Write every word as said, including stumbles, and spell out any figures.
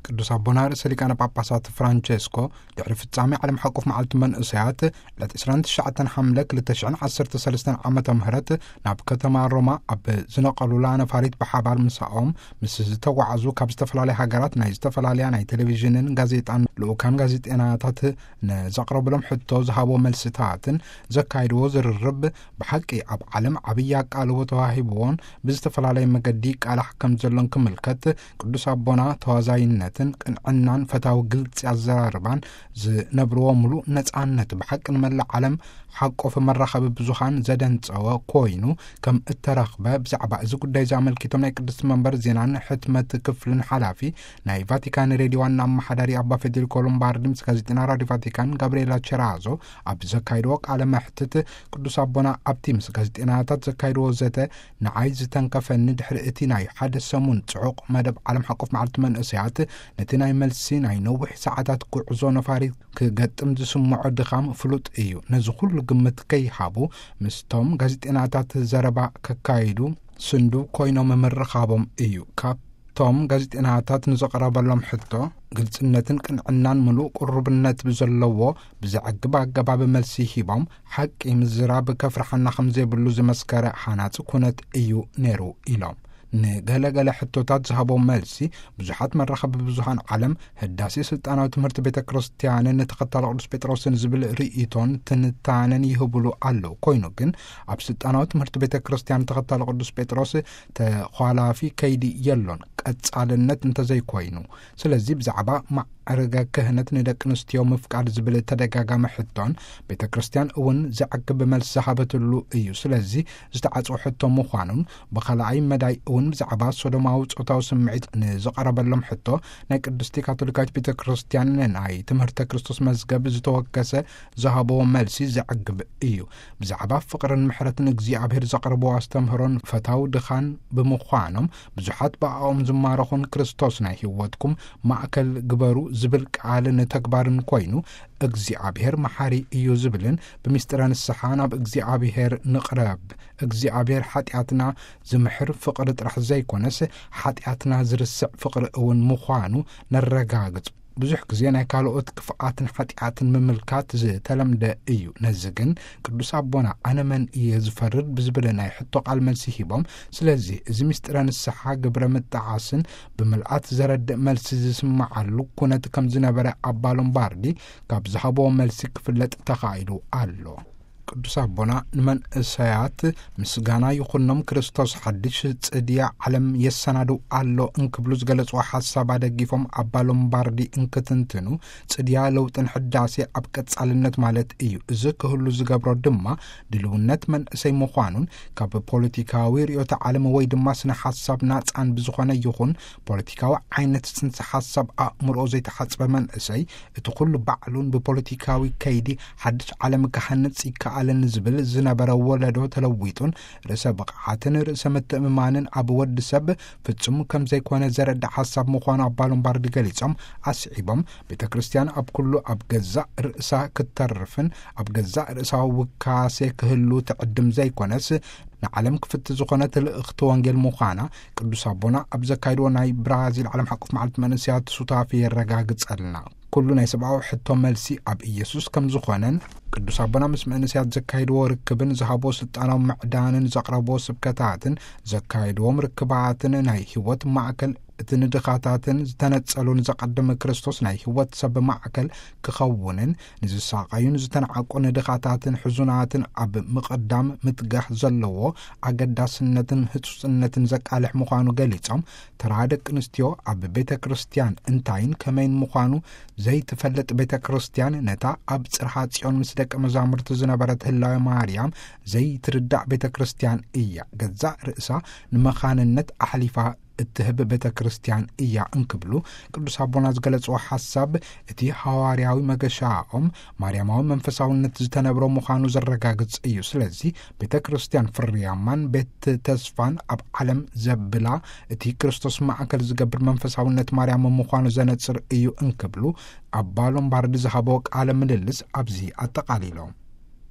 ቅዱስ አቡነ ርእሰ ሊቃነ ጳጳሳት ፍራንቼስኮ ድሕሪ ፍጻሜ ዓለም ሓቁፍ መዓልቲ መንእሰያት ዕለት ዕስራን ትሽዓተ ሐምለ ክልተ ሽሕን ዓሰርተ ሰለስተ ዓመተ ምህረት ናብ ከተማ ሮማ ኣብ ዝነቐሉላ ነፋሪት ብሓባር ምሳኦም ምስ ዝተጓዓዙ ካብ ዝተፈላለየ ሃገራት ናይ ዝተፈላለያ ናይ ቴሌቪዥንን ጋዜጣን ልኡካን ጋዜጠኛታት ንዘቕረብሎም ሕቶ ዝሃቦ መልስታትን ዘካይድዎ ዝርርብ ብሓቂ ኣብ ዓለም ዓብይ ኣቃልቦ ተዋሂብዎን ብዝተፈላለየ መገዲ ቃላሕ ከም ዘሎን ክምልከት ቅዱስ አቡነ ተዋዛይነትን ቅንዕናን ፈታዊ ግልጽ ያዘራርባን ዝነብርዎ ሙሉእ ነጻነት ብሓቂ ንመላእ ዓለም ሓቆፍ መራኸቢ ብዙሃን ዘደንጸወ ኮይኑ ከም እተረኽበ ብዛዕባ እዚ ጉዳይ ዘኣመልኪቶም ናይ ቅድስት መንበር ዜናን ሕትመት ክፍልን ሓላፊ ናይ ቫቲካን ሬድዮ ዋና ኣመሓዳሪ ኣባ ፌዴሪኮ ሎምባርዲ ምስ ጋዜጠኛ ራድዮ ቫቲካን ጋብርኤላ ቸራዞ ኣብ ዘካይድዎ ቃለ መሕትት ቅዱስ አቡነ ኣብቲ ምስ ጋዜጠኛታት ዘካይድዎ ዘተ ንዓይ ዝተንከፈኒ ድሕሪ እቲ ናይ ሓደ ሰሙን ጽዑቕ መደብ ዓለም ሓቆፍ መዓልቲ መንእሰያት ነቲ ናይ መልሲ ናይ ነዊሕ ሰዓታት ጉዕዞ ነፋሪት ክገጥም ዝስምዖ ድኻም ፍሉጥ እዩ ነዚ ኩሉ ግምት ከይሃቡ ምስቶም ጋዜጠኛታት ዘረባ ከካይዱ ስንዱ ኮይኖም ምርኻቦም እዩ ካብቶም ጋዜጠኛታት ንዘቐረበሎም ሕቶ ግልጽነትን ቅንዕናን ምሉእ ቁርብነት ብዘለዎ ብዘዕግብ ኣገባብ መልሲ ሂቦም ሓቂ ምዝራብ ከፍርሐና ከም ዘይብሉ ዝመስከረ ሓናፂ ኩነት እዩ ነይሩ ኢሎም ንገለገለ ሕቶታት ዝሃቦ መልሲ ብዙሓት መራኸቢ ብዙሃን ዓለም ህዳሴ ስልጣናዊ ትምህርቲ ቤተ ክርስቲያንን ተኸታሊ ቅዱስ ጴጥሮስን ዝብል ርእይቶን ትንታነን ይህብሉ ኣለዉ ኮይኑ ግን ኣብ ስልጣናዊ ትምህርቲ ቤተ ክርስቲያን ተኸታሊ ቅዱስ ጴጥሮስ ተኋላፊ ከይዲ የሎን ቀጻልነት እንተዘይኮይኑ ስለዚ ብዛዕባ ማዕረገ ክህነት ንደቂ ኣንስትዮ ምፍቃድ ዝብል ተደጋጋሚ ሕቶን ቤተ ክርስቲያን እውን ዘዕግብ መልሲ ዝሃበትሉ እዩ ስለዚ ዝተዓጽው ሕቶ ምዃኑን ብኻልኣይ መዳይ እውን ብዛዕባ ሶዶማዊ ጾታዊ ስምዒት ንዘቐረበሎም ሕቶ ናይ ቅድስቲ ካቶሊካዊት ቤተ ክርስቲያን ናይ ትምህርተ ክርስቶስ መዝገብ ዝተወከሰ ዝሃቦ መልሲ ዘዕግብ እዩ ብዛዕባ ፍቕርን ምሕረትን እግዚኣብሔር ዘቕርቦ ኣስተምህሮን ፈታዊ ድኻን ብምዃኖም ብዙሓት ብኣኦም ዝማረኹን ክርስቶስ ናይ ህይወትኩም ማእከል ግበሩ ዝብል ቃልን ተግባርን ኮይኑ እግዚአብሔር መሐሪ እዩ ዝብልን ብምስጢረ ንስሓ ናብ እግዚአብሔር ንቕረብ እግዚአብሔር ሓጢአትና ዝምሕር ፍቕሪ ጥራሕ ዘይኮነስ ሓጢአትና ዝርስዕ ፍቕሪ እውን ምዃኑ ነረጋግጽ ብዙሕ ግዜ ናይ ካልኦት ክፍኣትን ሓጢአትን ምምልካት ዝተለምደ እዩ ነዚ ግን ቅዱስ አቡነ ኣነ መን እየ ዝፈርድ ብዝብል ናይ ሕቶ ቃል መልሲ ሂቦም ስለዚ እዚ ምስጢረ ንስሓ ግብረ ምጥዓስን ብምልኣት ዘረድእ መልሲ ዝስማዓሉ ኩነት ከም ዝነበረ ኣባ ሎምባርዲ ካብ ዝሃቦ መልሲ ክፍለጥ ተኻኢሉ ኣሎ ቅዱስ አቡነ ንመንእሰያት ምስጋና ይኹኖም ክርስቶስ ሓድሽ ጽድያ ዓለም የሰናዱ ኣሎ እንክብሉ ዝገለጽዎ ሓሳብ ኣደጊፎም ኣባ ሎምባርዲ እንክትንትኑ ጽድያ ለውጥን ሕዳሴ ኣብ ቀጻልነት ማለት እዩ እዚ ክህሉ ዝገብሮ ድማ ድልውነት መንእሰይ ምዃኑን ካብ ፖለቲካዊ ርዮተ ዓለም ወይ ድማ ስነ ሓሳብ ናጻን ብዝኾነ ይኹን ፖለቲካዊ ዓይነት ጽንሰ ሓሳብ ኣእምሮ ዘይተሓጽበ መንእሰይ እቲ ኩሉ ባዕሉን ብፖለቲካዊ ከይዲ ሓድሽ ዓለም ክሃንጽ ይከኣል አለን ዝብል ዝነበረ ወለዶ ተለዊጡን ርእሰ ብቕዓትን ርእሰ ምትእምማንን ኣብ ወዲ ሰብ ፍጹም ከም ዘይኮነ ዘረዳእ ሓሳብ ምዃኑ ኣባ ሎምባርዲ ገሊጾም ኣስዒቦም ቤተ ክርስቲያን ኣብ ኩሉ ኣብ ገዛእ ርእሳ ክትተርፍን ኣብ ገዛእ ርእሳ ውካሴ ክህሉ ትዕድም ዘይኮነስ ንዓለም ክፍቲ ዝኾነ ትልእኽቲ ወንጌል ምዃና ቅዱስ አቡነ ኣብ ዘካይድዎ ናይ ብራዚል ዓለም ሓቁፍ መዓልቲ መንእሰያት ሱታፊ የረጋግጸልና ኩሉ ናይ ሰብኣዊ ሕቶ መልሲ ኣብ ኢየሱስ ከም ዝኾነን ቅዱስ አቡነ ምስ መንእሰያት ዘካይድዎ ርክብን ዝሃቦ ስልጣናዊ ምዕዳንን ዘቕረቦ ስብከታትን ዘካይድዎም ርክባትን ናይ ህይወት ማዕከል እቲ ንድኻታትን ዝተነጸሉን ዘቐድመ ክርስቶስ ናይ ህይወት ሰብ ማዕከል ክኸውንን ንዝሳቐዩን ዝተነዓቁ ንድኻታትን ሕዙናትን ኣብ ምቕዳም ምትጋሕ ዘለዎ ኣገዳስነትን ህጹጽነትን ዘቃልሕ ምዃኑ ገሊጾም ተራ ደቂ ኣንስትዮ ኣብ ቤተ ክርስቲያን እንታይን ከመይን ምዃኑ ዘይትፈልጥ ቤተ ክርስቲያን ነታ ኣብ ጽርሐ ጽዮን ምስ ደቂ መዛሙርቲ ዝነበረት ህላዊ ማርያም ዘይትርዳእ ቤተ ክርስቲያን እያ ገዛእ ርእሳ ንመኻንነት ኣሕሊፋ እትህብ ቤተ ክርስቲያን እያ እንክብሉ ቅዱስ አቡነ ዝገለጽዎ ሓሳብ እቲ ሐዋርያዊ መገሻኦም ማርያማዊ መንፈሳውነት ዝተነብሮ ምዃኑ ዘረጋግጽ እዩ ስለዚ ቤተ ክርስቲያን ፍርያማን ቤት ተስፋን ኣብ ዓለም ዘብላ እቲ ክርስቶስ ማዕከል ዝገብር መንፈሳውነት ማርያም ምዃኑ ዘነጽር እዩ እንክብሉ ኣባ ሎምባርዲ ዝሃቦ ቃለ ምልልስ ኣብዚ ኣጠቃሊሎም